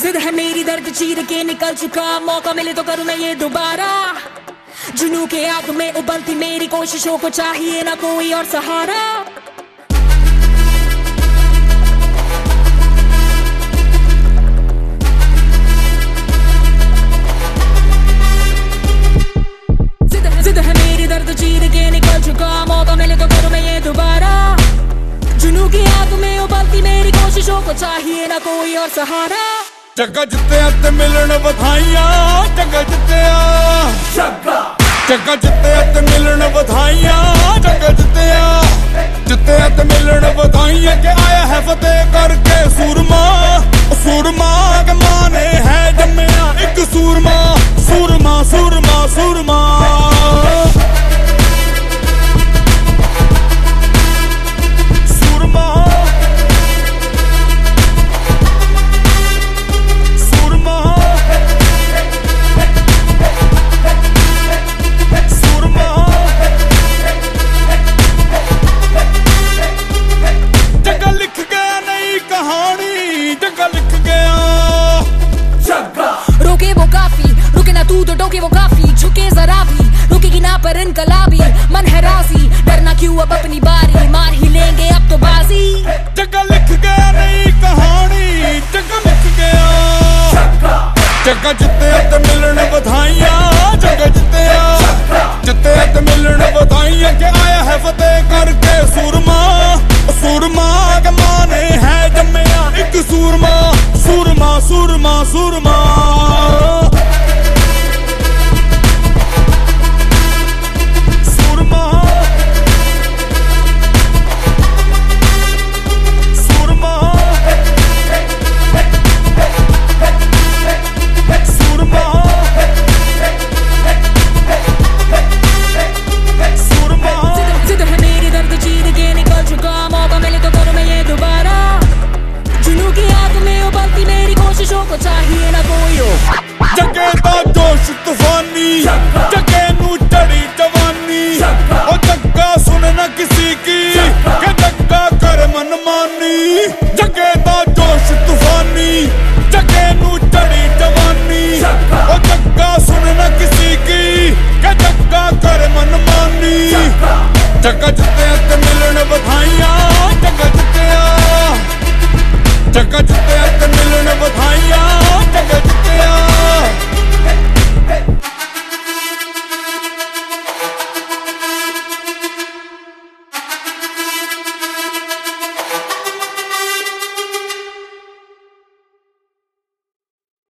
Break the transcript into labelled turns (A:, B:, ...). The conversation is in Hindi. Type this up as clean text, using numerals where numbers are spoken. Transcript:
A: जिद है मेरी दर्द चीर के निकल चुका, मौका मिले तो करूं मैं ये दोबारा। जुनून के आग में उबलती मेरी कोशिशों को चाहिए ना कोई और सहारा। जिद है मेरी दर्द चीर के निकल चुका, मौका मिले तो करूं मैं ये दोबारा। जुनून की आग में उबलती मेरी कोशिशों को चाहिए ना कोई और सहारा।
B: जग्गा जित्तिया ते मिलन बधाइयां, जग्गा जित्तिया, जग्गा जित्तिया ते मिलन बधाइयां, जग्गा जित्तिया, जित्तिया ते मिलन बधाइयां के आया है फतेह करके सूरमा। सूरमा के माने है जम्मिया एक सूरमा, सूरमा सूरमा सूरमा।
A: टोके वो काफी, झुके जरा भी, रुकेगी ना पर इनकलाबी। मन है राजी, डरना क्यों अब अपनी बारी, मार ही लेंगे अब तो बाजी।
B: जग्गा लिख गया नई कहानी, जग्गा लिख गया। जग्गा जित्तिया ते मिलन बधाइयां, जग्गा जित्तिया, जित्तिया ते मिलन बधाइयां के आया है फतेह करके सूरमा। सूरमा के माने है जम्मिया एक सूरमा, सूरमा सूरमा सूरमा।
A: को चाहिए ना कोई और।
B: जगे दा जोश तूफानी, जगे नू चढ़ी जवानी। ओ जग्गा सुन ना किसी की, के जग्गा कर मनमानी। जगे दा जोश तूफानी,